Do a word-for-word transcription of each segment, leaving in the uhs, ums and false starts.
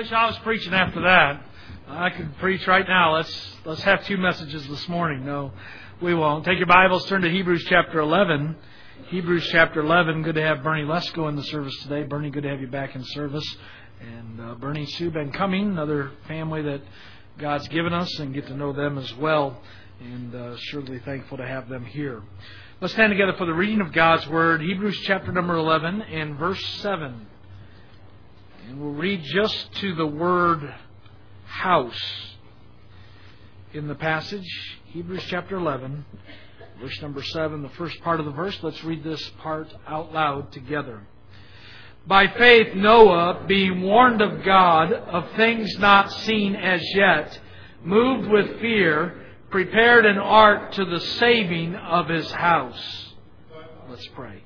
wish I was preaching after that. I could preach right now. Let's let's have two messages this morning. No, we won't. Take your Bibles, turn to Hebrews chapter eleven. Hebrews chapter eleven. Good to have Bernie Lesko in the service today. Bernie, good to have you back in service. And uh, Bernie and Sue been coming, another family that God's given us, and get to know them as well. And uh, surely thankful to have them here. Let's stand together for the reading of God's Word. Hebrews chapter number eleven and verse seven. And we'll read just to the word house in the passage. Hebrews chapter eleven, verse number seven, the first part of the verse. Let's read this part out loud together. By faith Noah, being warned of God of things not seen as yet, moved with fear, prepared an ark to the saving of his house. Let's pray.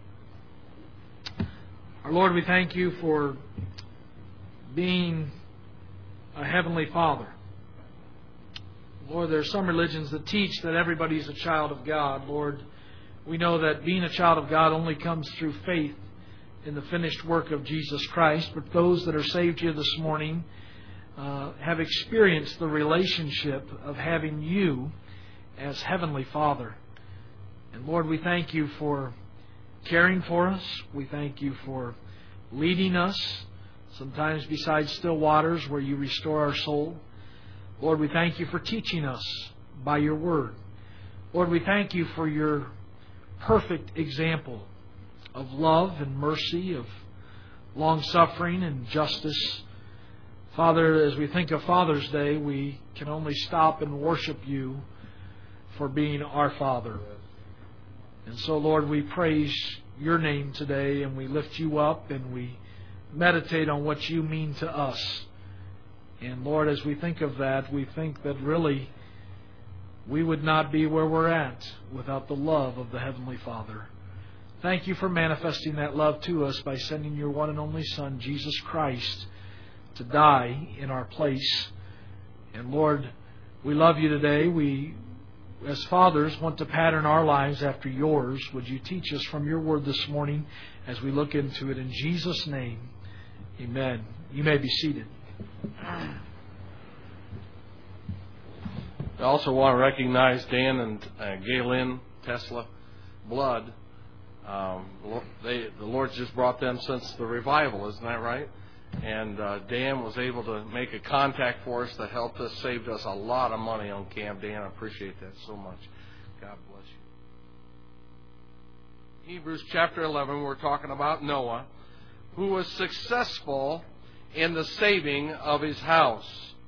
Our Lord, we thank you for being a heavenly Father. Lord, there are some religions that teach that everybody's a child of God. Lord, we know that being a child of God only comes through faith in the finished work of Jesus Christ. But those that are saved here this morning uh, have experienced the relationship of having you as Heavenly Father. And Lord, we thank you for caring for us. We thank you for leading us, sometimes beside still waters where you restore our soul. Lord, we thank you for teaching us by your word. Lord, we thank you for your perfect example of love and mercy, of long-suffering and justice. Father, as we think of Father's Day, we can only stop and worship you for being our Father. And so, Lord, we praise your name today, and we lift you up, and we meditate on what you mean to us. And Lord, as we think of that, we think that really we would not be where we're at without the love of the Heavenly Father. Thank you for manifesting that love to us by sending your one and only Son, Jesus Christ, to die in our place. And Lord, we love you today. We, as fathers, want to pattern our lives after yours. Would you teach us from your word this morning as we look into it? In Jesus' name, amen. You may be seated. I also want to recognize Dan and uh, Galen Tesla Blood. Um, they, the Lord's just brought them since the revival, isn't that right? And uh, Dan was able to make a contact for us that helped us, saved us a lot of money on camp. Dan, I appreciate that so much. God bless you. Hebrews chapter eleven, we're talking about Noah, who was successful in the saving of his house.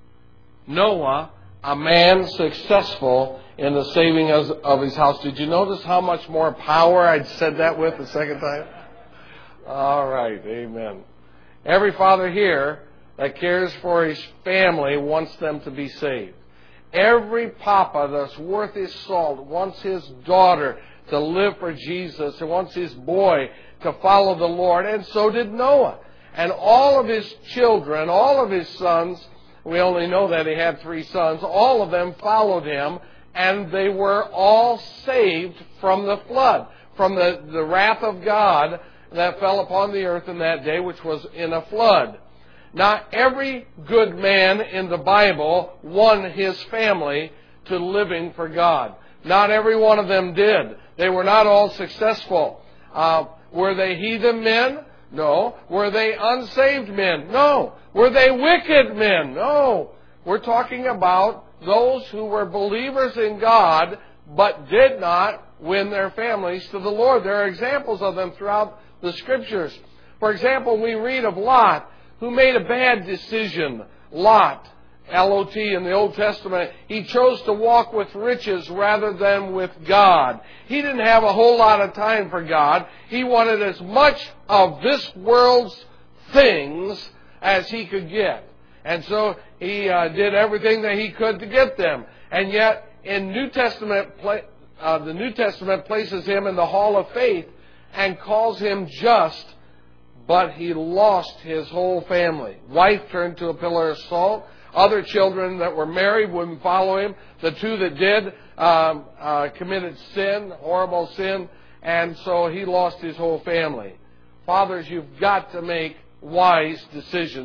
Noah, a man successful in the saving of, of his house. Did you notice how much more power I said that with the second time? All right, amen. Every father here that cares for his family wants them to be saved. Every papa that's worth his salt wants his daughter to live for Jesus and wants his boy to follow the Lord. And so did Noah. And all of his children, all of his sons, we only know that he had three sons, all of them followed him, and they were all saved from the flood, from the, the wrath of God that fell upon the earth in that day, which was in a flood. Now, every good man in the Bible won his family to living for God. Not every one of them did. They were not all successful. Uh, were they heathen men? No. Were they unsaved men? No. Were they wicked men? No. We're talking about those who were believers in God but did not win their families to the Lord. There are examples of them throughout the Scriptures. For example, we read of Lot, who made a bad decision. Lot, L O T in the Old Testament, he chose to walk with riches rather than with God. He didn't have a whole lot of time for God. He wanted as much of this world's things as he could get. And so he uh, did everything that he could to get them. And yet, in New Testament, uh, the New Testament places him in the hall of faith and calls him just, but he lost his whole family. Wife turned to a pillar of salt. Other children that were married wouldn't follow him. The two that did um, uh, committed sin, horrible sin, and so he lost his whole family. Fathers, you've got to make wise decisions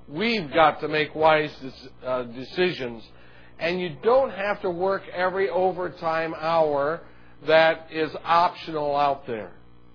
We've got to make wise uh, decisions. And you don't have to work every overtime hour that is optional out there.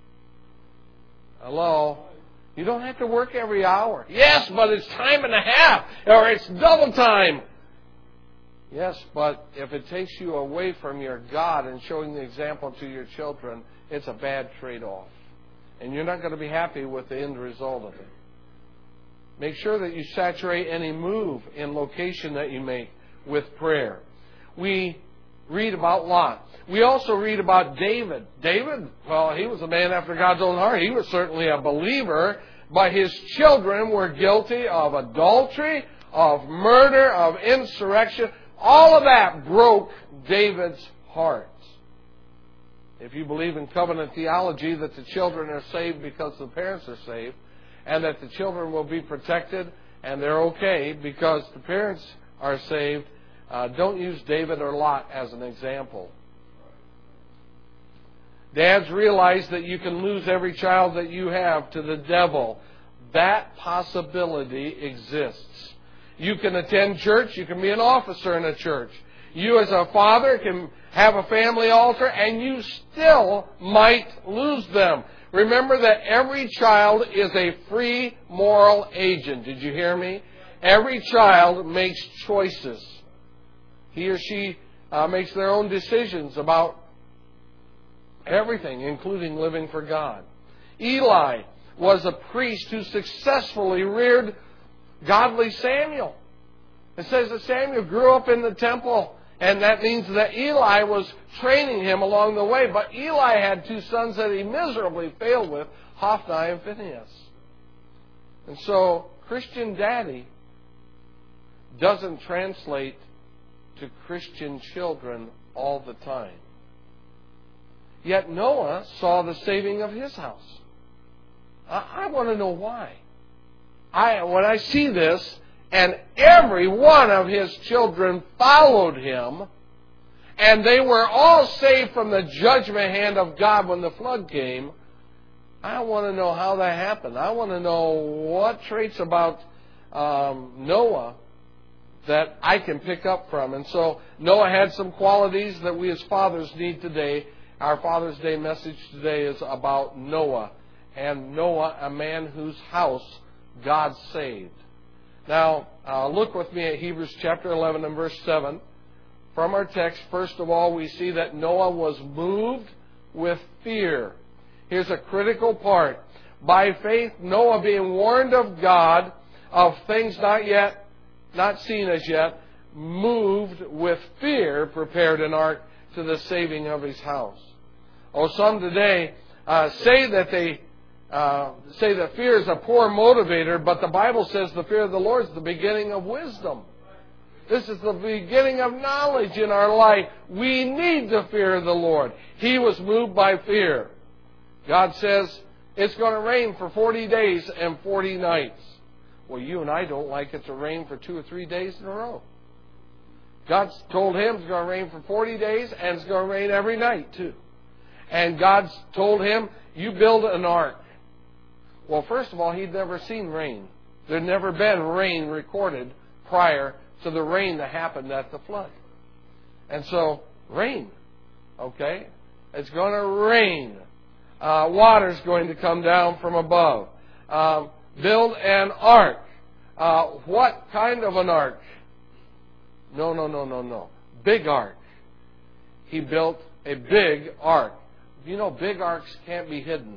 Hello? You don't have to work every hour. Yes, but it's time and a half, or it's double time. Yes, but if it takes you away from your God and showing the example to your children, it's a bad trade-off. And you're not going to be happy with the end result of it. Make sure that you saturate any move in location that you make with prayer. We read about Lot. We also read about David. David, well, he was a man after God's own heart. He was certainly a believer, but his children were guilty of adultery, of murder, of insurrection. All of that broke David's heart. If you believe in covenant theology that the children are saved because the parents are saved, and that the children will be protected and they're okay because the parents are saved, uh, don't use David or Lot as an example. Dads, realize that you can lose every child that you have to the devil. That possibility exists. You can attend church. You can be an officer in a church. You as a father can have a family altar, and you still might lose them. Remember that every child is a free moral agent. Did you hear me? Every child makes choices. He or she uh, makes their own decisions about everything, including living for God. Eli was a priest who successfully reared godly Samuel. It says that Samuel grew up in the temple, and that means that Eli was training him along the way. But Eli had two sons that he miserably failed with, Hophni and Phinehas. And so, Christian daddy doesn't translate to Christian children all the time. Yet Noah saw the saving of his house. I, I want to know why. I when I see this, and every one of his children followed him, and they were all saved from the judgment hand of God when the flood came, I want to know how that happened. I want to know what traits about um, Noah that I can pick up from. And so Noah had some qualities that we as fathers need today. Our Father's Day message today is about Noah. And Noah, a man whose house God saved. Now, uh, look with me at Hebrews chapter eleven and verse seven. From our text, first of all, we see that Noah was moved with fear. Here's a critical part. By faith, Noah, being warned of God of things not yet, not seen as yet, moved with fear, prepared an ark to the saving of his house. Oh, some today uh, say that they uh, say that fear is a poor motivator, but the Bible says the fear of the Lord is the beginning of wisdom. This is the beginning of knowledge in our life. We need the fear of the Lord. He was moved by fear. God says it's going to rain for forty days and forty nights. Well, you and I don't like it to rain for two or three days in a row. God's told him it's going to rain for forty days, and it's going to rain every night too. And God's told him, you build an ark. Well, first of all, he'd never seen rain. There'd never been rain recorded prior to the rain that happened at the flood. And so, rain. Okay? It's going to rain. Uh, water's going to come down from above. Um, build an ark. Uh, what kind of an ark? No, no, no, no, no. Big ark. He built a big ark. You know, big arks can't be hidden.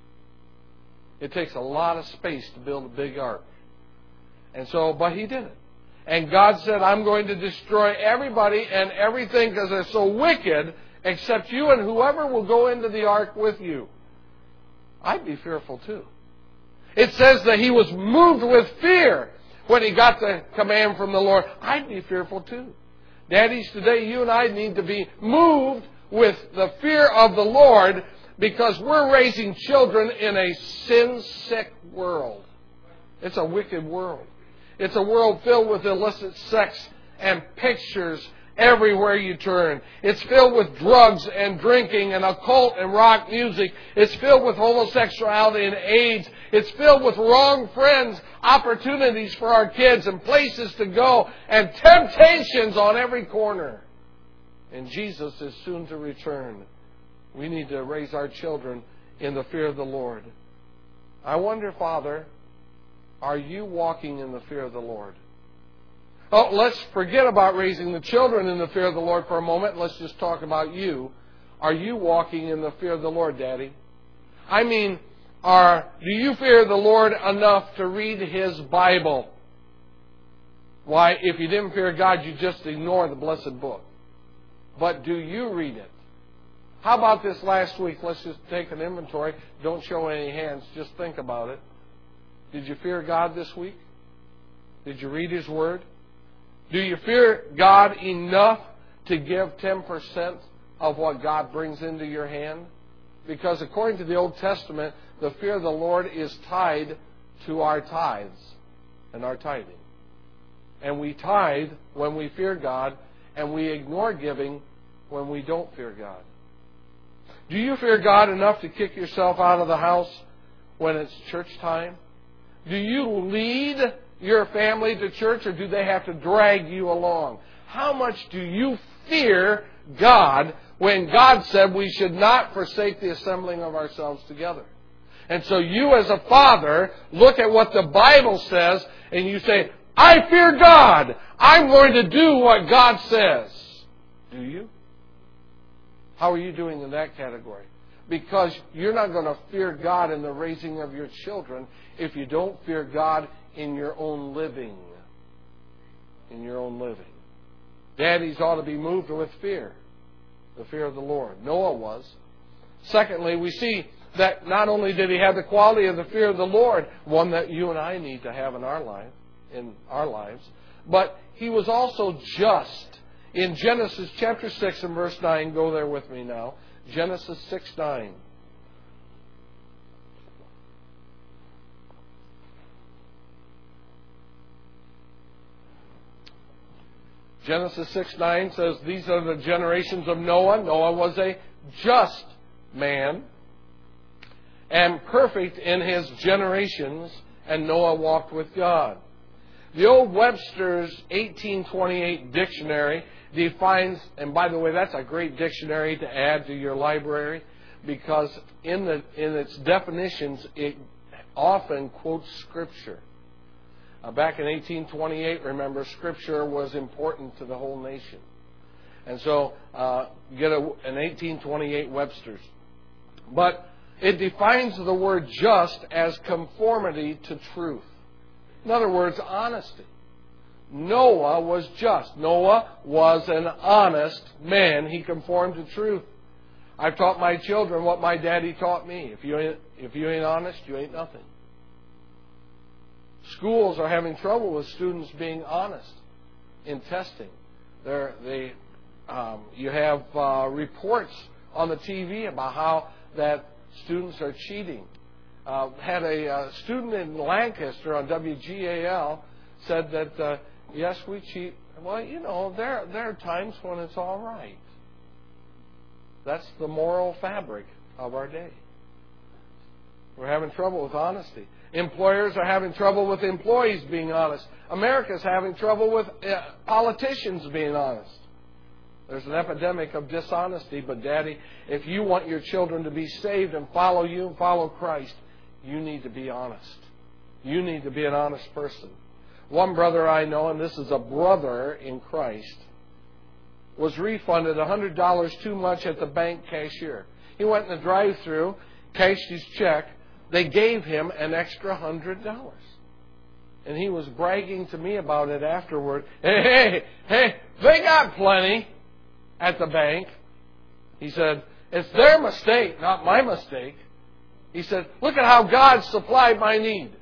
It takes a lot of space to build a big ark. And so, but he did it. And God said, I'm going to destroy everybody and everything because they're so wicked, except you and whoever will go into the ark with you. I'd be fearful too. It says that he was moved with fear when he got the command from the Lord. I'd be fearful too. Daddies, today you and I need to be moved with the fear of the Lord, because we're raising children in a sin-sick world. It's a wicked world. It's a world filled with illicit sex and pictures everywhere you turn. It's filled with drugs and drinking and occult and rock music. It's filled with homosexuality and AIDS. It's filled with wrong friends, opportunities for our kids and places to go, and temptations on every corner. And Jesus is soon to return. We need to raise our children in the fear of the Lord. I wonder, Father, are you walking in the fear of the Lord? Oh, let's forget about raising the children in the fear of the Lord for a moment. Let's just talk about you. Are you walking in the fear of the Lord, Daddy? I mean, are do you fear the Lord enough to read His Bible? Why, if you didn't fear God, you'd just ignore the blessed book. But do you read it? How about this last week? Let's just take an inventory. Don't show any hands. Just think about it. Did you fear God this week? Did you read His Word? Do you fear God enough to give ten percent of what God brings into your hand? Because according to the Old Testament, the fear of the Lord is tied to our tithes and our tithing. And we tithe when we fear God, and we ignore giving when we don't fear God. Do you fear God enough to kick yourself out of the house when it's church time? Do you lead your family to church, or do they have to drag you along? How much do you fear God when God said we should not forsake the assembling of ourselves together? And so you as a father look at what the Bible says and you say, I fear God. I'm going to do what God says. Do you? How are you doing in that category? Because you're not going to fear God in the raising of your children if you don't fear God in your own living. In your own living. Daddies ought to be moved with fear. The fear of the Lord. Noah was. Secondly, we see that not only did he have the quality of the fear of the Lord, one that you and I need to have in our life, in our lives, but he was also just. In Genesis chapter six and verse nine, go there with me now. Genesis six nine. Genesis six nine says, these are the generations of Noah. Noah was a just man and perfect in his generations, and Noah walked with God. The Old Webster's eighteen twenty-eight dictionary defines, and by the way, that's a great dictionary to add to your library, because in the in its definitions, it often quotes Scripture. Uh, back in eighteen twenty-eight, remember, Scripture was important to the whole nation. And so, uh, get a, an eighteen twenty-eight Webster's. But it defines the word just as conformity to truth. In other words, honesty. Noah was just. Noah was an honest man. He conformed to truth. I've taught my children what my daddy taught me. If you ain't, if you ain't honest, you ain't nothing. Schools are having trouble with students being honest in testing. They're, they, um, you have uh, reports on the T V about how that students are cheating. Uh, had a uh, student in Lancaster on W G A L said that, uh, yes, we cheat. Well, you know, there, there are times when it's all right. That's the moral fabric of our day. We're having trouble with honesty. Employers are having trouble with employees being honest. America's having trouble with uh, politicians being honest. There's an epidemic of dishonesty, but Daddy, if you want your children to be saved and follow you and follow Christ, you need to be honest. You need to be an honest person. One brother I know, and this is a brother in Christ, was refunded one hundred dollars too much at the bank cashier. He went in the drive-thru, cashed his check. They gave him an extra one hundred dollars. And he was bragging to me about it afterward. Hey, hey, hey, they got plenty at the bank. He said, it's their mistake, not my mistake. He said, look at how God supplied my need.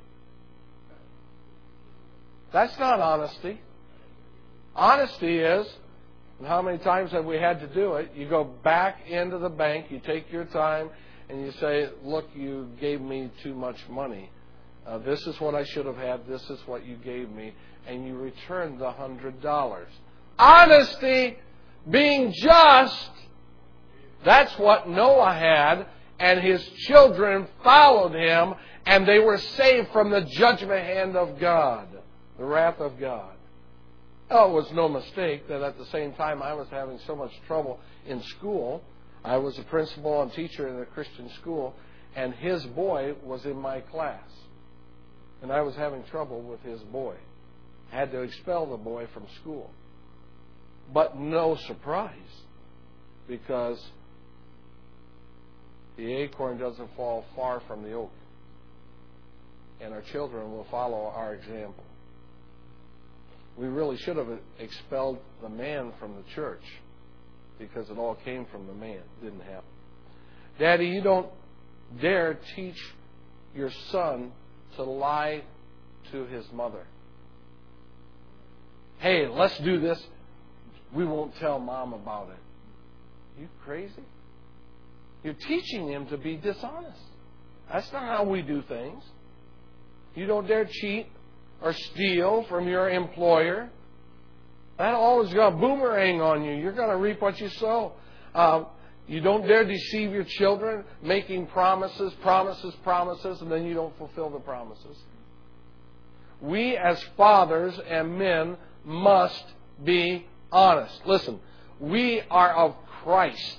That's not honesty. Honesty is, and how many times have we had to do it? You go back into the bank, you take your time, and you say, look, you gave me too much money. Uh, this is what I should have had. This is what you gave me. And you return the one hundred dollars. Honesty being just. That's what Noah had, and his children followed him, and they were saved from the judgment hand of God, the wrath of God. Oh, it was no mistake that at the same time I was having so much trouble in school. I was a principal and teacher in a Christian school, and his boy was in my class. And I was having trouble with his boy. I had to expel the boy from school. But no surprise, because the acorn doesn't fall far from the oak. And our children will follow our example. We really should have expelled the man from the church, because it all came from the man. It didn't happen. Daddy, you don't dare teach your son to lie to his mother. Hey, let's do this. We won't tell mom about it. You crazy? You're teaching him to be dishonest. That's not how we do things. You don't dare cheat or steal from your employer. That always got a boomerang on you. You're going to reap what you sow. Um, you don't dare deceive your children, making promises, promises, promises, and then you don't fulfill the promises. We as fathers and men must be honest. Listen, we are of Christ.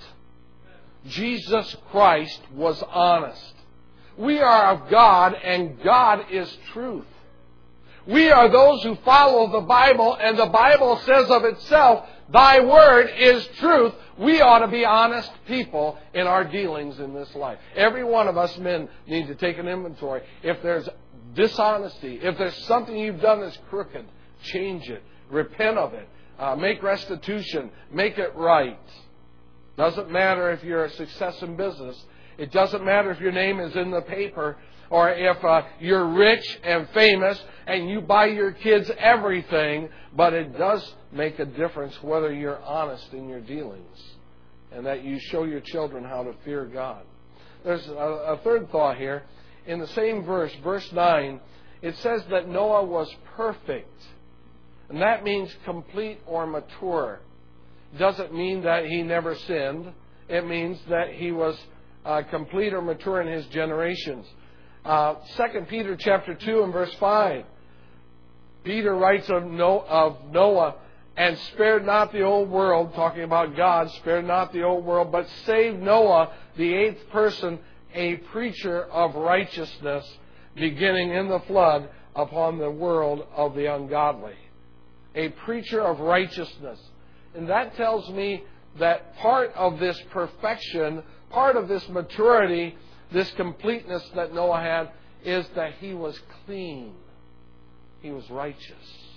Jesus Christ was honest. We are of God, and God is truth. We are those who follow the Bible, and the Bible says of itself, Thy word is truth. We ought to be honest people in our dealings in this life. Every one of us men need to take an inventory. If there's dishonesty, if there's something you've done that's crooked, change it. Repent of it. Uh, make restitution. Make it right. Doesn't matter if you're a success in business. It doesn't matter if your name is in the paper, or if uh, you're rich and famous and you buy your kids everything, but it does make a difference whether you're honest in your dealings and that you show your children how to fear God. There's a, a third thought here. In the same verse, verse nine, it says that Noah was perfect. And that means complete or mature. Doesn't mean that he never sinned. It means that he was uh, complete or mature in his generations. Uh, Second Peter chapter two and verse five. Peter writes of Noah, and spared not the old world, talking about God, spared not the old world, but saved Noah, the eighth person, a preacher of righteousness, beginning in the flood upon the world of the ungodly. A preacher of righteousness. And that tells me that part of this perfection, part of this maturity, this completeness that Noah had, is that he was clean. He was righteous.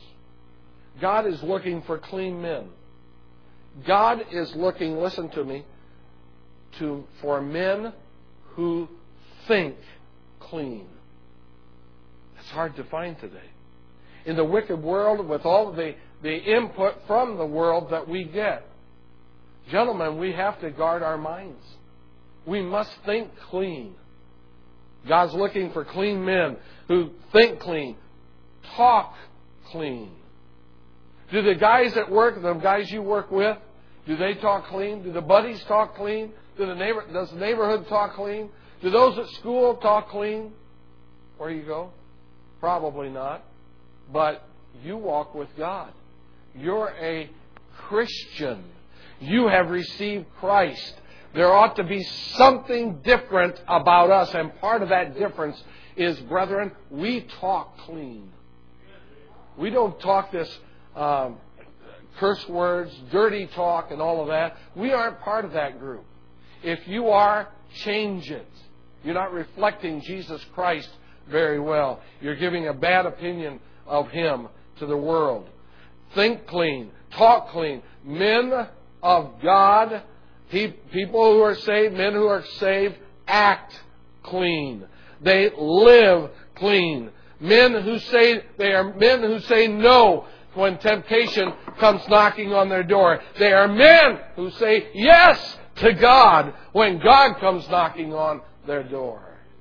God is looking for clean men. God is looking, listen to me, to for men who think clean. It's hard to find today. In the wicked world, with all the, the input from the world that we get, gentlemen, we have to guard our minds. We must think clean. God's looking for clean men who think clean, talk clean. Do the guys at work, the guys you work with, do they talk clean? Do the buddies talk clean? Do the neighbor, does the neighborhood talk clean? Do those at school talk clean? Where you go? Probably not. But you walk with God. You're a Christian. You have received Christ. There ought to be something different about us, and part of that difference is, brethren, we talk clean. We don't talk this um, curse words, dirty talk, and all of that. We aren't part of that group. If you are, change it. You're not reflecting Jesus Christ very well. You're giving a bad opinion of Him to the world. Think clean. Talk clean. Men of God, people who are saved, men who are saved, act clean. They live clean. Men who say, they are men who say no when temptation comes knocking on their door. They are men who say yes to God when God comes knocking on their door.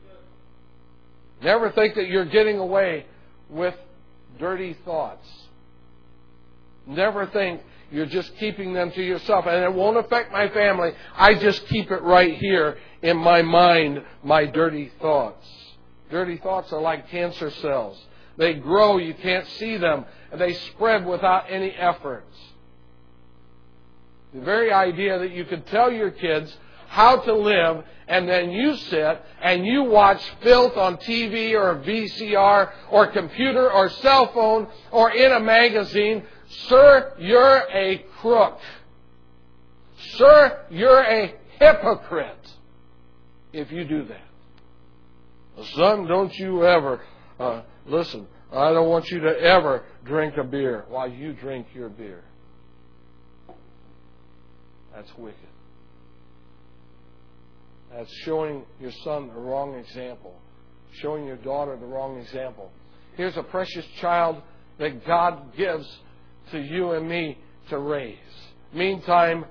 Never think that you're getting away with dirty thoughts. Never think You're just keeping them to yourself. And it won't affect my family. I just keep it right here in my mind, my dirty thoughts. Dirty thoughts are like cancer cells. They grow, you can't see them, and they spread without any efforts. The very idea that you could tell your kids how to live, and then you sit and you watch filth on T V or V C R or computer or cell phone or in a magazine. Sir, you're a crook. Sir, you're a hypocrite if you do that. Son, don't you ever, uh, listen, I don't want you to ever drink a beer while you drink your beer. That's wicked. That's showing your son the wrong example. Showing your daughter the wrong example. Here's a precious child that God gives to you and me to raise. Meantime,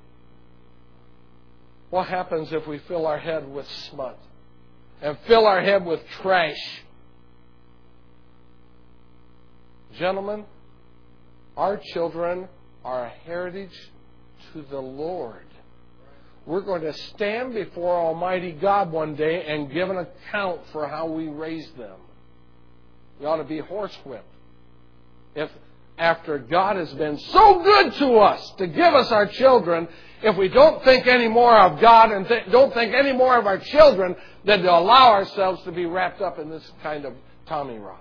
what happens if we fill our head with smut? And fill our head with trash? Gentlemen, our children are a heritage to the Lord. We're going to stand before Almighty God one day and give an account for how we raised them. We ought to be horsewhipped. If after God has been so good to us to give us our children, if we don't think any more of God and th- don't think any more of our children than to allow ourselves to be wrapped up in this kind of Tommy rot.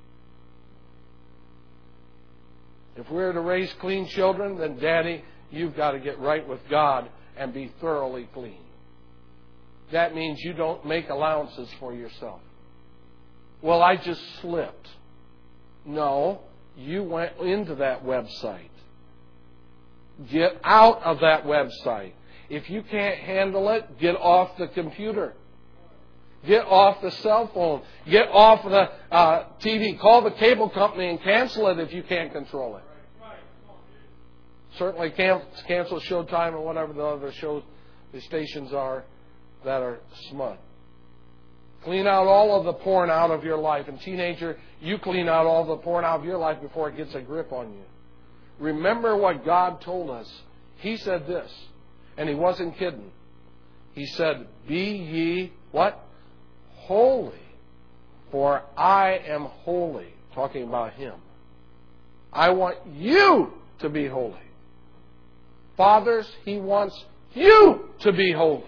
If we're to raise clean children, then Daddy, you've got to get right with God and be thoroughly clean. That means you don't make allowances for yourself. Well, I just slipped. No, you went into that website. Get out of that website. If you can't handle it, get off the computer. Get off the cell phone. Get off the uh, T V. Call the cable company and cancel it if you can't control it. Certainly cancel Showtime or whatever the other show the stations are that are smut. Clean out all of the porn out of your life. And teenager, you clean out all the porn out of your life before it gets a grip on you. Remember what God told us. He said this, and He wasn't kidding. He said, be ye, what? Holy, for I am holy. Talking about Him. I want you to be holy. Fathers, He wants you to be holy.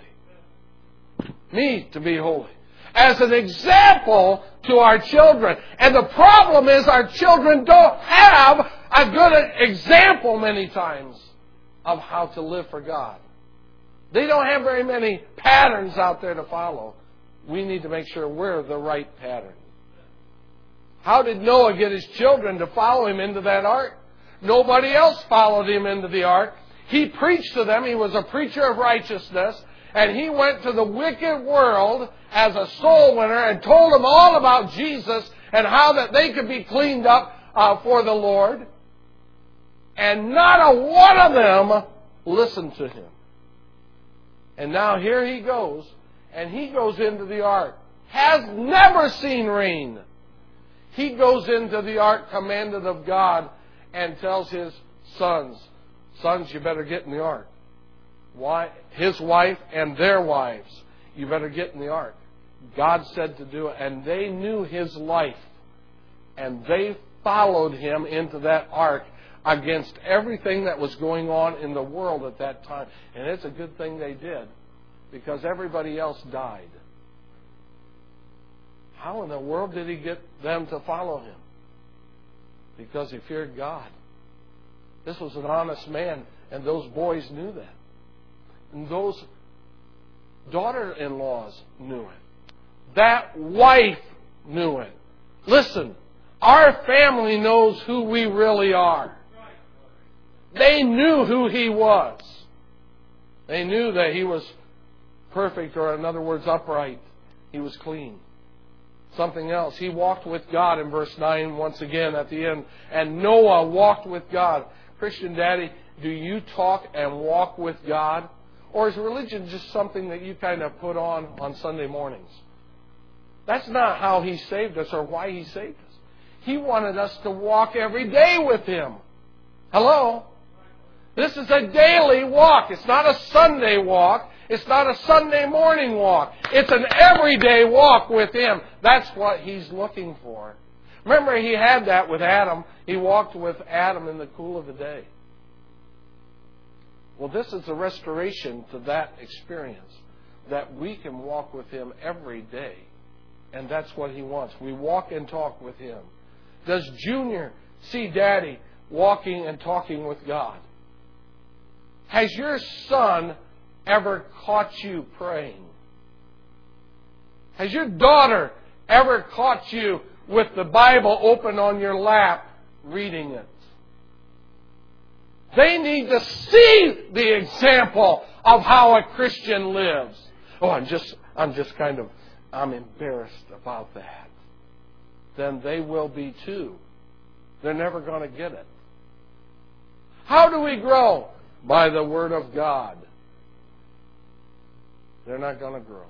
Me to be holy. As an example to our children. And the problem is our children don't have a good example many times of how to live for God. They don't have very many patterns out there to follow. We need to make sure we're the right pattern. How did Noah get his children to follow him into that ark? Nobody else followed him into the ark. He preached to them. He was a preacher of righteousness. And he went to the wicked world as a soul winner and told them all about Jesus and how that they could be cleaned up uh, for the Lord. And not a one of them listened to him. And now here he goes. And he goes into the ark. Has never seen rain. He goes into the ark commanded of God and tells his sons, Sons, you better get in the ark. Why? His wife and their wives, you better get in the ark. God said to do it. And they knew his life. And they followed him into that ark against everything that was going on in the world at that time. And it's a good thing they did, because everybody else died. How in the world did he get them to follow him? Because he feared God. This was an honest man, and those boys knew that. And those daughter-in-laws knew it. That wife knew it. Listen, our family knows who we really are. They knew who he was. They knew that he was perfect, or in other words, upright. He was clean. Something else. He walked with God in verse nine once again at the end. And Noah walked with God. Christian Daddy, do you talk and walk with God? Or is religion just something that you kind of put on on Sunday mornings? That's not how He saved us or why He saved us. He wanted us to walk every day with Him. Hello? This is a daily walk. It's not a Sunday walk. It's not a Sunday morning walk. It's an everyday walk with Him. That's what He's looking for. Remember, He had that with Adam. He walked with Adam in the cool of the day. Well, this is a restoration to that experience, that we can walk with Him every day. And that's what He wants. We walk and talk with Him. Does Junior see Daddy walking and talking with God? Has your son ever caught you praying? Has your daughter ever caught you with the Bible open on your lap, reading it? They need to see the example of how a Christian lives. Oh, I'm just, I'm just kind of, I'm embarrassed about that. Then they will be too. They're never going to get it. How do we grow? By the Word of God. They're not going to grow.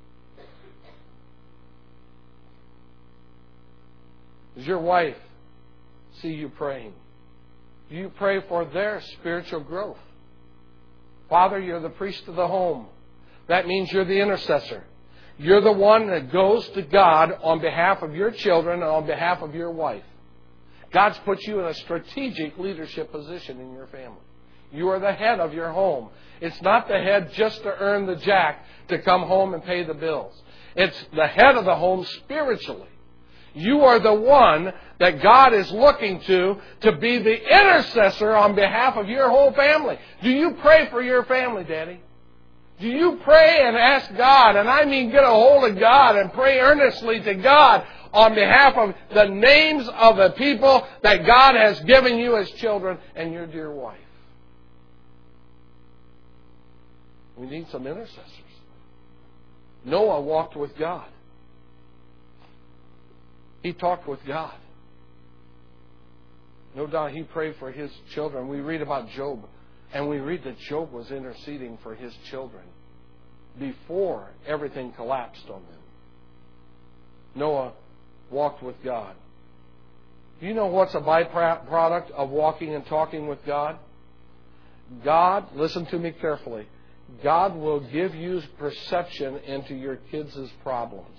Does your wife see you praying? Do you pray for their spiritual growth? Father, you're the priest of the home. That means you're the intercessor. You're the one that goes to God on behalf of your children and on behalf of your wife. God's put you in a strategic leadership position in your family. You are the head of your home. It's not the head just to earn the jack to come home and pay the bills. It's the head of the home spiritually. You are the one that God is looking to to be the intercessor on behalf of your whole family. Do you pray for your family, Daddy? Do you pray and ask God, and I mean get a hold of God and pray earnestly to God on behalf of the names of the people that God has given you as children and your dear wife? We need some intercessors. Noah walked with God. He talked with God. No doubt he prayed for his children. We read about Job, and we read that Job was interceding for his children before everything collapsed on them. Noah walked with God. Do you know what's a byproduct of walking and talking with God? God, listen to me carefully, God will give you perception into your kids' problems.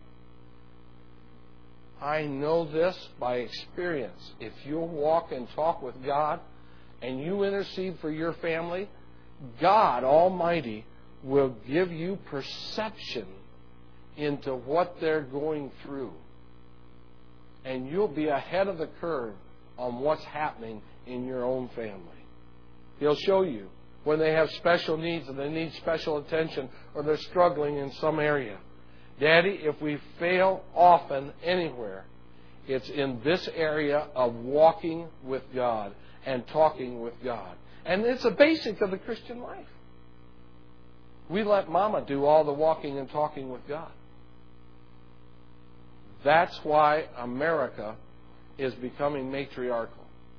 I know this by experience. If you walk and talk with God and you intercede for your family, God Almighty will give you perception into what they're going through. And you'll be ahead of the curve on what's happening in your own family. He'll show you when they have special needs and they need special attention or they're struggling in some area. Daddy, if we fail often anywhere, it's in this area of walking with God and talking with God. And it's a basic of the Christian life. We let Mama do all the walking and talking with God. That's why America is becoming matriarchal.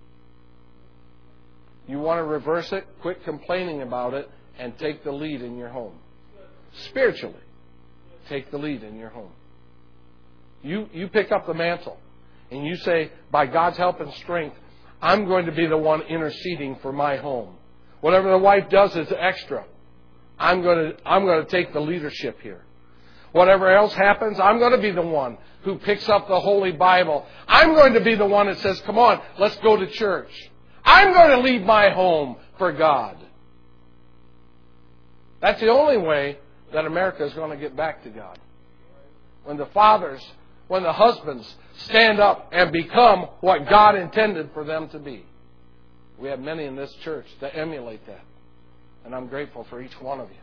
You want to reverse it? Quit complaining about it and take the lead in your home. Spiritually, take the lead in your home. You, you pick up the mantle and you say, by God's help and strength, I'm going to be the one interceding for my home. Whatever the wife does is extra. I'm going to, I'm going to take the leadership here. Whatever else happens, I'm going to be the one who picks up the Holy Bible. I'm going to be the one that says, come on, let's go to church. I'm going to leave my home for God. That's the only way that America is going to get back to God. When the fathers, when the husbands stand up and become what God intended for them to be. We have many in this church that emulate that. And I'm grateful for each one of you.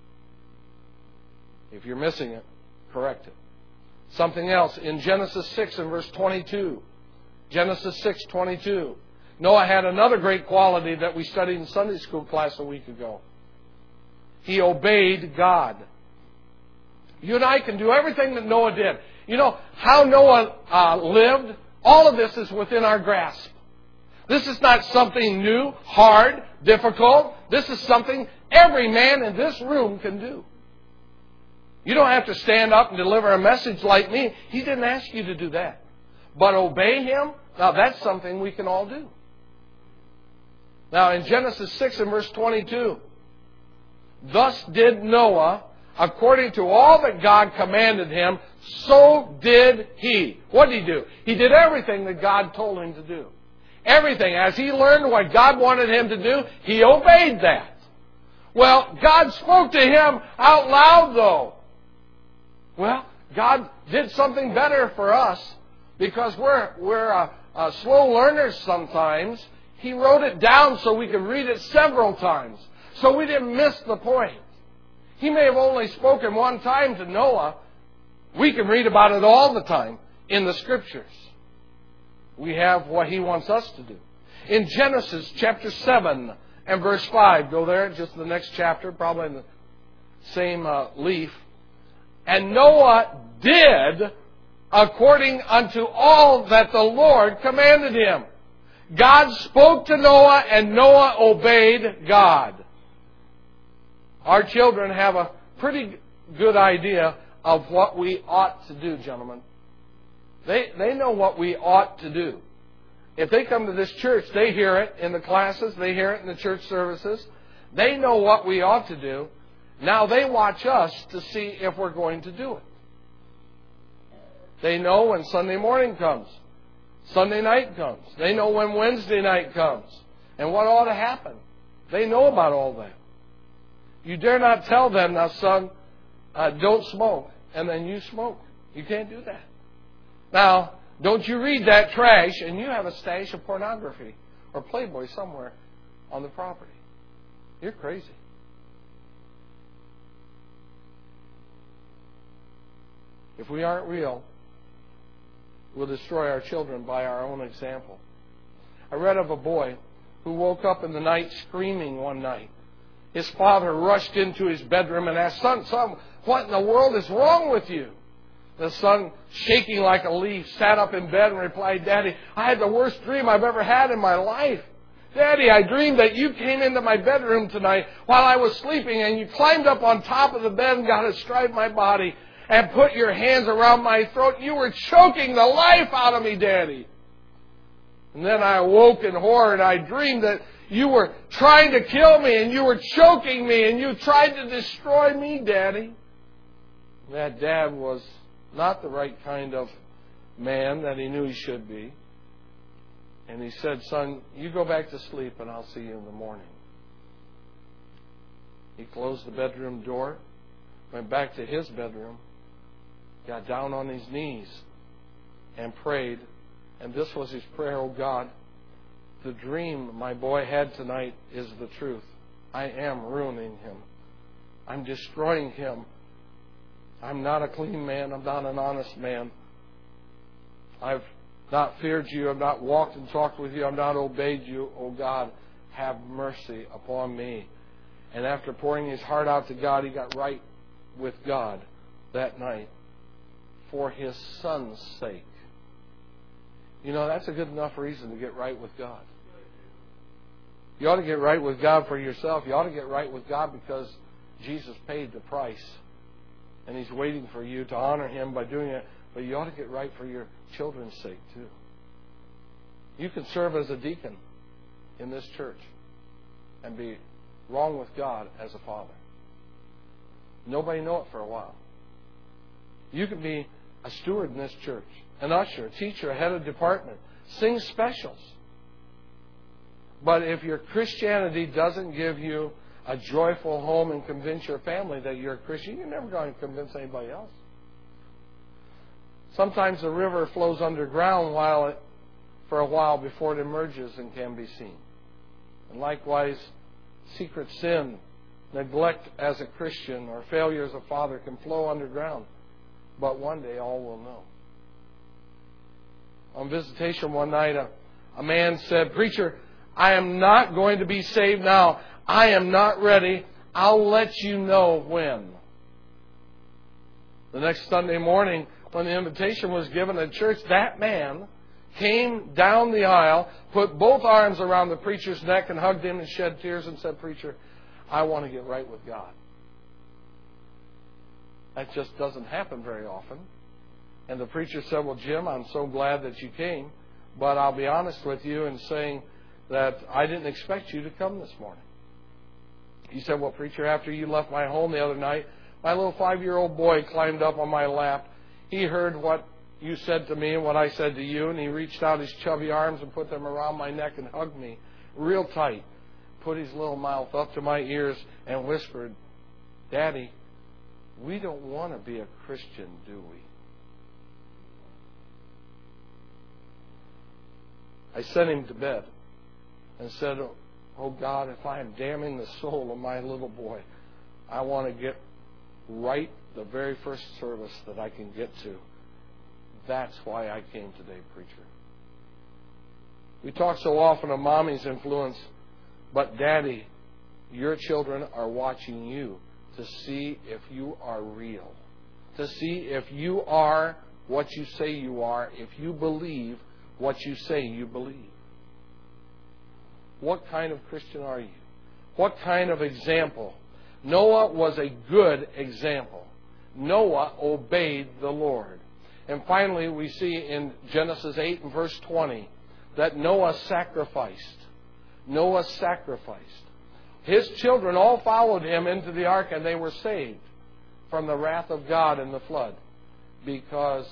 If you're missing it, correct it. Something else in Genesis six and verse twenty-two. Genesis six twenty-two. Noah had another great quality that we studied in Sunday school class a week ago. He obeyed God. You and I can do everything that Noah did. You know how Noah uh, lived? All of this is within our grasp. This is not something new, hard, difficult. This is something every man in this room can do. You don't have to stand up and deliver a message like me. He didn't ask you to do that. But obey Him, now that's something we can all do. Now, in Genesis six and verse twenty-two, thus did Noah, according to all that God commanded him, so did he. What did he do? He did everything that God told him to do. Everything. As he learned what God wanted him to do, he obeyed that. Well, God spoke to him out loud, though. Well, God did something better for us because we're, we're uh, uh, slow learners sometimes. He wrote it down so we could read it several times, so we didn't miss the point. He may have only spoken one time to Noah. We can read about it all the time in the Scriptures. We have what He wants us to do. In Genesis chapter seven and verse five, go there, just the next chapter, probably in the same uh, leaf. And Noah did according unto all that the Lord commanded him. God spoke to Noah, and Noah obeyed God. Our children have a pretty good idea of what we ought to do, gentlemen. They, they know what we ought to do. If they come to this church, they hear it in the classes, they hear it in the church services. They know what we ought to do. Now they watch us to see if we're going to do it. They know when Sunday morning comes. Sunday night comes. They know when Wednesday night comes and what ought to happen. They know about all that. You dare not tell them, now son, uh, don't smoke, and then you smoke. You can't do that. Now, don't you read that trash and you have a stash of pornography or Playboy somewhere on the property. You're crazy. If we aren't real, we'll destroy our children by our own example. I read of a boy who woke up in the night screaming one night. His father rushed into his bedroom and asked, son, son, what in the world is wrong with you? The son, shaking like a leaf, sat up in bed and replied, Daddy, I had the worst dream I've ever had in my life. Daddy, I dreamed that you came into my bedroom tonight while I was sleeping and you climbed up on top of the bed and got astride my body and put your hands around my throat. You were choking the life out of me, Daddy. And then I awoke in horror and I dreamed that you were trying to kill me and you were choking me and you tried to destroy me, Daddy. That dad was not the right kind of man that he knew he should be. And he said, son, you go back to sleep and I'll see you in the morning. He closed the bedroom door, went back to his bedroom, got down on his knees and prayed. And this was his prayer, oh God, the dream my boy had tonight is the truth. I am ruining him. I'm destroying him. I'm not a clean man. I'm not an honest man. I've not feared you. I've not walked and talked with you. I've not obeyed you. Oh God, have mercy upon me. And after pouring his heart out to God, he got right with God that night for his son's sake. You know, that's a good enough reason to get right with God. You ought to get right with God for yourself. You ought to get right with God because Jesus paid the price. And He's waiting for you to honor Him by doing it. But you ought to get right for your children's sake, too. You can serve as a deacon in this church and be wrong with God as a father. Nobody know it for a while. You can be a steward in this church, an usher, a teacher, a head of department, sing specials. But if your Christianity doesn't give you a joyful home and convince your family that you're a Christian, you're never going to convince anybody else. Sometimes the river flows underground while it, for a while before it emerges and can be seen. And likewise, secret sin, neglect as a Christian, or failure as a father can flow underground. But one day all will know. On visitation one night, a, a man said, Preacher, I am not going to be saved now. I am not ready. I'll let you know when. The next Sunday morning, when the invitation was given at church, that man came down the aisle, put both arms around the preacher's neck and hugged him and shed tears and said, Preacher, I want to get right with God. That just doesn't happen very often. And the preacher said, Well, Jim, I'm so glad that you came, but I'll be honest with you in saying that I didn't expect you to come this morning. He said, well, preacher, after you left my home the other night, my little five-year-old boy climbed up on my lap. He heard what you said to me and what I said to you, and he reached out his chubby arms and put them around my neck and hugged me real tight, put his little mouth up to my ears and whispered, Daddy, we don't want to be a Christian, do we? I sent him to bed and said, oh God, if I am damning the soul of my little boy, I want to get right the very first service that I can get to. That's why I came today, preacher. We talk so often of mommy's influence, but Daddy, your children are watching you to see if you are real, to see if you are what you say you are, if you believe what you say you believe. What kind of Christian are you? What kind of example? Noah was a good example. Noah obeyed the Lord. And finally, we see in Genesis eight and verse twenty that Noah sacrificed. Noah sacrificed. His children all followed him into the ark, and they were saved from the wrath of God in the flood because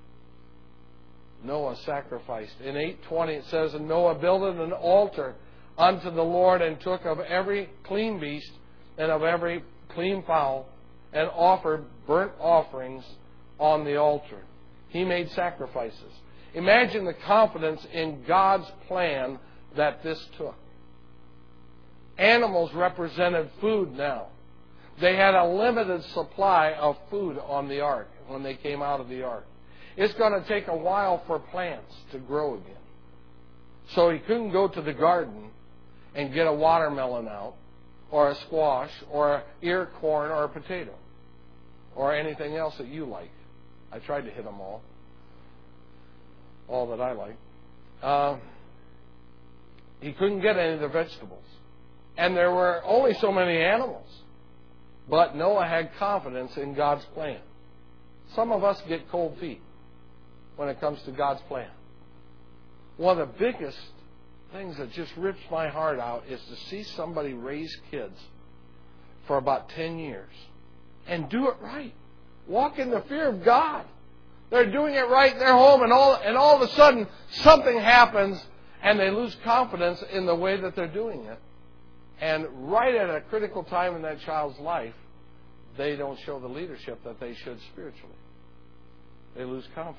Noah sacrificed. In eight twenty it says, and Noah builded an altar unto the Lord and took of every clean beast and of every clean fowl and offered burnt offerings on the altar. He made sacrifices. Imagine the confidence in God's plan that this took. Animals represented food now. They had a limited supply of food on the ark when they came out of the ark. It's going to take a while for plants to grow again. So he couldn't go to the garden and get a watermelon out, or a squash, or an ear corn, or a potato, or anything else that you like. I tried to hit them all. All that I like. Uh, he couldn't get any of the vegetables. And there were only so many animals. But Noah had confidence in God's plan. Some of us get cold feet when it comes to God's plan. One of the biggest things that just rips my heart out is to see somebody raise kids for about ten years and do it right. Walk in the fear of God. They're doing it right in their home, and all and all of a sudden something happens and they lose confidence in the way that they're doing it. And right at a critical time in that child's life, they don't show the leadership that they should spiritually. They lose confidence.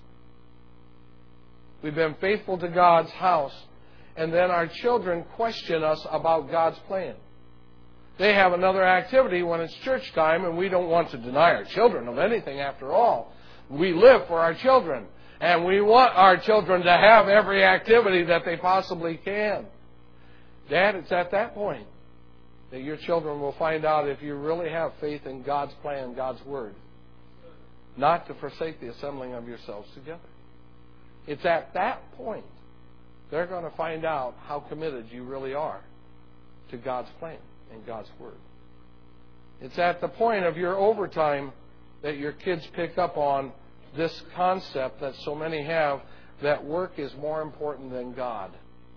We've been faithful to God's house, and then our children question us about God's plan. They have another activity when it's church time, and we don't want to deny our children of anything after all. We live for our children, and we want our children to have every activity that they possibly can. Dad, it's at that point that your children will find out if you really have faith in God's plan, God's Word, not to forsake the assembling of yourselves together. It's at that point they're going to find out how committed you really are to God's plan and God's Word. It's at the point of your overtime that your kids pick up on this concept that so many have, that work is more important than God.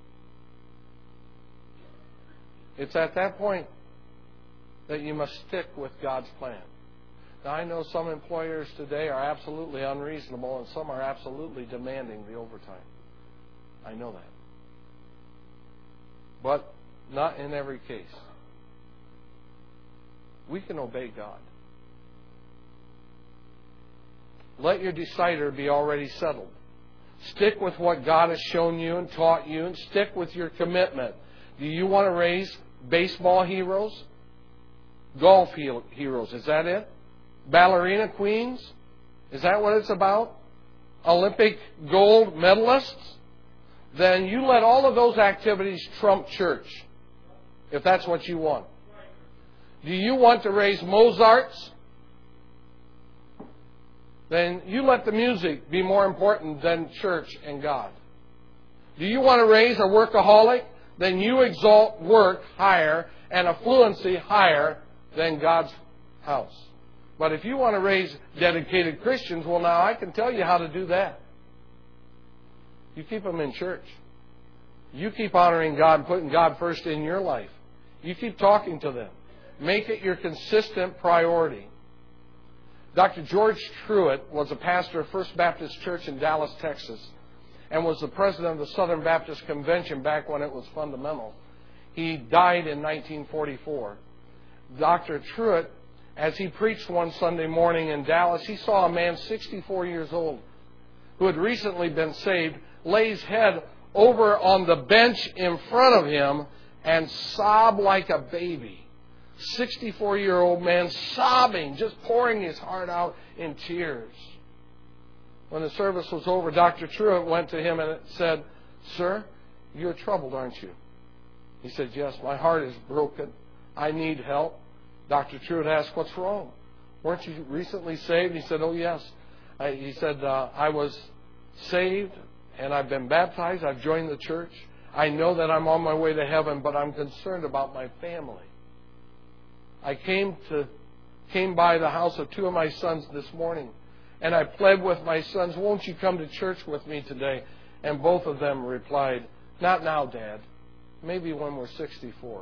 It's at that point that you must stick with God's plan. Now, I know some employers today are absolutely unreasonable and some are absolutely demanding the overtime. I know that. But not in every case. We can obey God. Let your decider be already settled. Stick with what God has shown you and taught you, and stick with your commitment. Do you want to raise baseball heroes? Golf heroes, is that it? Ballerina queens? Is that what it's about? Olympic gold medalists? Then you let all of those activities trump church, if that's what you want. Do you want to raise Mozarts? Then you let the music be more important than church and God. Do you want to raise a workaholic? Then you exalt work higher and affluency higher than God's house. But if you want to raise dedicated Christians, well, now I can tell you how to do that. You keep them in church. You keep honoring God and putting God first in your life. You keep talking to them. Make it your consistent priority. Doctor George Truett was a pastor of First Baptist Church in Dallas, Texas, and was the president of the Southern Baptist Convention back when it was fundamental. He died in nineteen forty-four. Doctor Truett, as he preached one Sunday morning in Dallas, he saw a man sixty-four years old who had recently been saved lay his head over on the bench in front of him and sob like a baby. sixty-four-year-old man sobbing, just pouring his heart out in tears. When the service was over, Doctor Truett went to him and said, "Sir, you're troubled, aren't you?" He said, "Yes, my heart is broken. I need help." Doctor Truett asked, "What's wrong? Weren't you recently saved?" He said, "Oh, yes." I, he said, uh, I was saved and I've been baptized. I've joined the church. I know that I'm on my way to heaven, but I'm concerned about my family. I came to came by the house of two of my sons this morning, and I pled with my sons, "Won't you come to church with me today?" And both of them replied, "Not now, Dad. Maybe when we're sixty-four."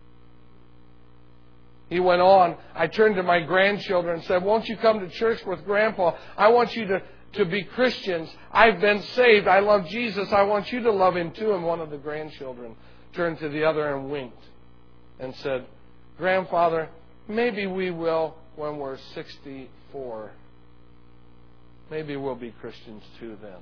He went on, "I turned to my grandchildren and said, 'Won't you come to church with Grandpa? I want you to, to be Christians. I've been saved. I love Jesus. I want you to love Him too.'" And one of the grandchildren turned to the other and winked and said, "Grandfather, maybe we will when we're sixty-four. Maybe we'll be Christians too then."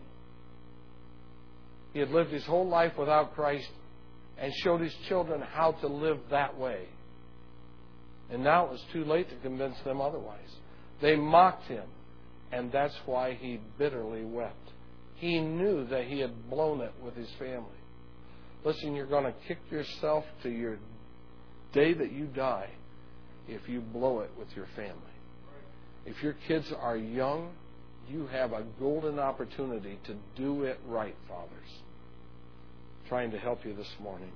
He had lived his whole life without Christ and showed his children how to live that way. And now it was too late to convince them otherwise. They mocked him, and that's why he bitterly wept. He knew that he had blown it with his family. Listen, you're going to kick yourself to your day that you die if you blow it with your family. If your kids are young, you have a golden opportunity to do it right, fathers. Trying to help you this morning.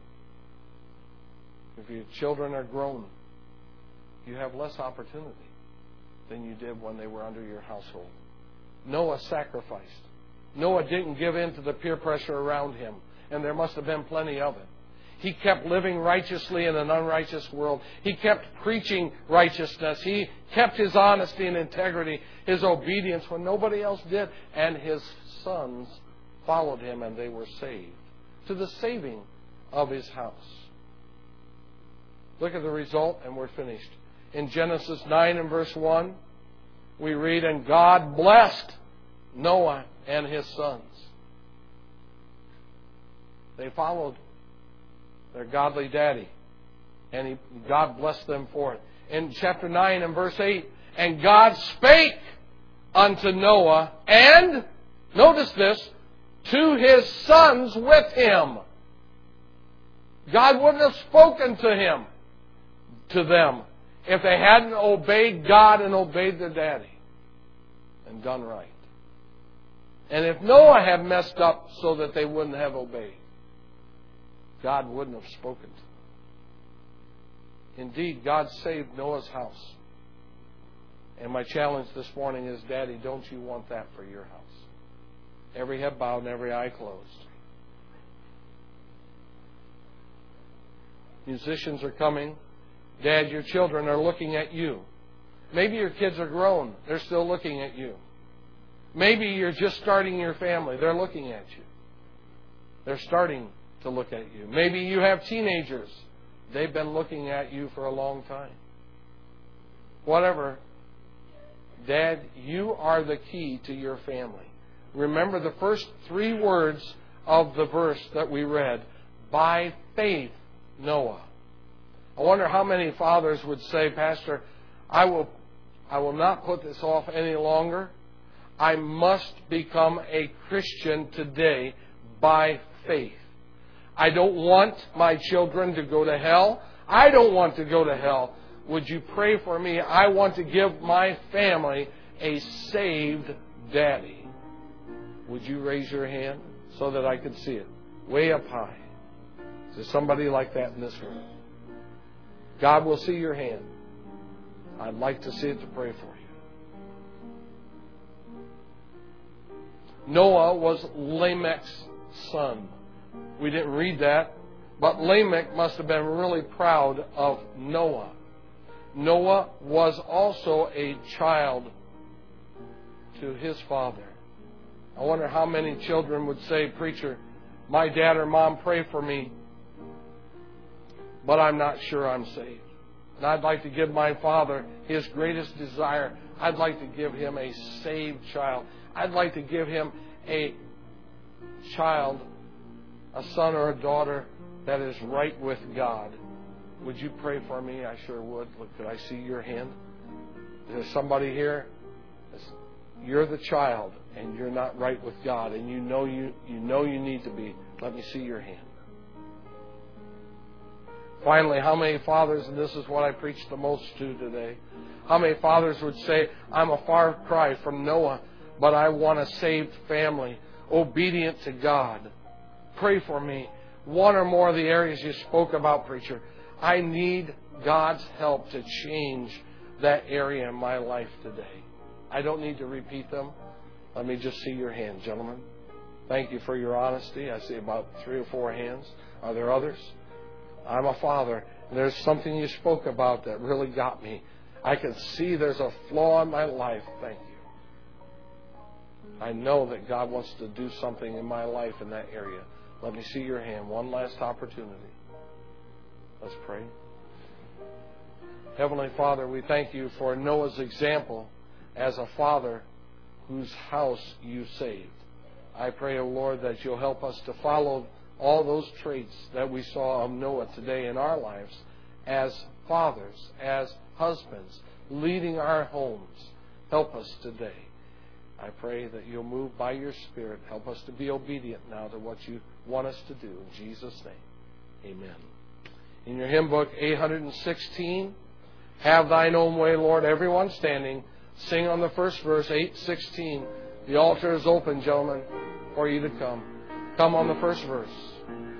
If your children are grown, you have less opportunity than you did when they were under your household. Noah sacrificed. Noah didn't give in to the peer pressure around him, and there must have been plenty of it. He kept living righteously in an unrighteous world. He kept preaching righteousness. He kept his honesty and integrity, his obedience when nobody else did. And his sons followed him, and they were saved to the saving of his house. Look at the result, and we're finished. In Genesis nine and verse one, we read, "And God blessed Noah and his sons." They followed their godly daddy, and he, God blessed them for it. In chapter nine and verse eight, "And God spake unto Noah, and," notice this, "to his sons with him." God wouldn't have spoken to him, to them, if they hadn't obeyed God and obeyed their daddy and done right. And if Noah had messed up so that they wouldn't have obeyed, God wouldn't have spoken to them. Indeed, God saved Noah's house. And my challenge this morning is, Daddy, don't you want that for your house? Every head bowed and every eye closed. Musicians are coming. Dad, your children are looking at you. Maybe your kids are grown. They're still looking at you. Maybe you're just starting your family. They're looking at you. They're starting to look at you. Maybe you have teenagers. They've been looking at you for a long time. Whatever. Dad, you are the key to your family. Remember the first three words of the verse that we read. By faith, Noah. I wonder how many fathers would say, Pastor, I will, I will not put this off any longer. I must become a Christian today by faith. I don't want my children to go to hell. I don't want to go to hell. Would you pray for me? I want to give my family a saved daddy. Would you raise your hand so that I can see it? Way up high. Is there somebody like that in this room? God will see your hand. I'd like to see it to pray for you. Noah was Lamech's son. We didn't read that. But Lamech must have been really proud of Noah. Noah was also a child to his father. I wonder how many children would say, "Preacher, my dad or mom pray for me, but I'm not sure I'm saved. And I'd like to give my father his greatest desire. I'd like to give him a saved child. I'd like to give him a child, a son or a daughter that is right with God. Would you pray for me?" I sure would. Look, could I see your hand? There's somebody here. You're the child, and you're not right with God, and you know you you know you need to be. Let me see your hand. Finally, how many fathers, and this is what I preach the most to today, how many fathers would say, "I'm a far cry from Noah, but I want a saved family, obedient to God. Pray for me." One or more of the areas you spoke about, preacher, I need God's help to change that area in my life today. I don't need to repeat them. Let me just see your hand, gentlemen. Thank you for your honesty. I see about three or four hands. Are there others? I'm a father. There's something you spoke about that really got me. I can see there's a flaw in my life. Thank you. I know that God wants to do something in my life in that area. Let me see your hand. One last opportunity. Let's pray. Heavenly Father, we thank you for Noah's example as a father whose house you saved. I pray, O Lord, that you'll help us to follow all those traits that we saw of Noah today in our lives as fathers, as husbands, leading our homes. Help us today. I pray that you'll move by your Spirit. Help us to be obedient now to what you want us to do. In Jesus' name, amen. In your hymn book, eight sixteen, "Have Thine Own Way, Lord." Everyone standing, sing on the first verse, eight sixteen. The altar is open, gentlemen, for you to come. Come on the first verse.